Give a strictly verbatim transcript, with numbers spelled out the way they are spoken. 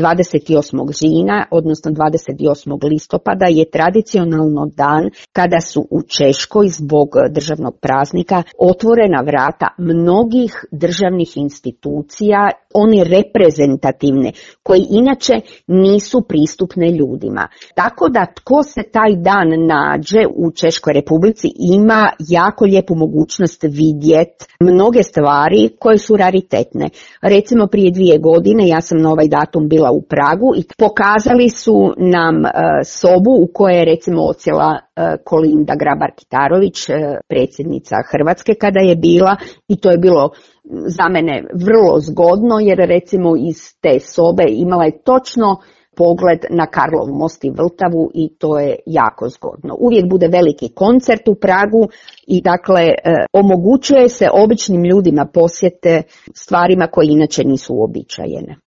dvadeset osmog žina, odnosno dvadeset osmog listopada je tradicionalno dan kada su u Češkoj zbog državnog praznika otvorena vrata mnogih državnih institucija, one reprezentativne, koji inače nisu pristupne ljudima. Tako da tko se taj dan nađe u Češkoj Republici ima jako lijepu mogućnost vidjeti mnoge stvari koje su raritetne. Recimo prije dvije godine ja sam na ovaj datum bila u Pragu i pokazali su nam uh, sobu u kojoj je recimo odsjela uh, Kolinda Grabar-Kitarović, uh, predsjednica Hrvatske kada je bila, i to je bilo za mene vrlo zgodno jer recimo iz te sobe imala je točno pogled na Karlov most i Vltavu i to je jako zgodno. Uvijek bude veliki koncert u Pragu i dakle eh, omogućuje se običnim ljudima posjete stvarima koje inače nisu uobičajene.